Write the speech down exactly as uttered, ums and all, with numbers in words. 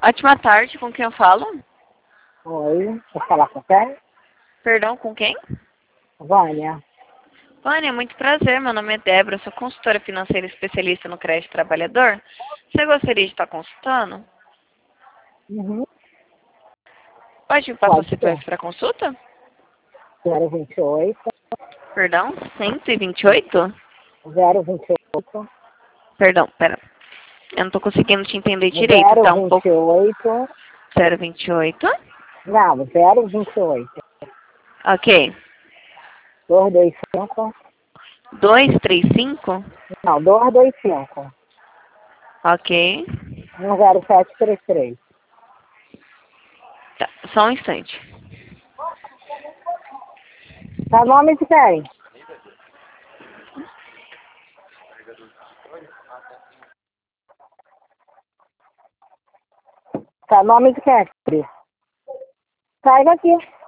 Ótima tarde, com quem eu falo? Oi, vou falar com quem? Perdão, com quem? Vânia. Vânia, muito prazer. Meu nome é Débora, eu sou consultora financeira especialista no crédito trabalhador. Você gostaria de estar consultando? Uhum. Pode me passar o Pode C P F ser. para consulta? zero vinte e oito, Perdão, cento e vinte e oito? zero vinte e oito, Perdão, pera. Eu não estou conseguindo te entender direito, zero tá um vinte pouco... e oito, zero vinte e oito? não, zero vinte e oito, Ok. dois dois cinco, duzentos e trinta e cinco? não, dois dois cinco, Ok. um zero sete três três. Tá, só um instante. Tá nome de quem? Tá nome de quem, Cris? Sai daqui.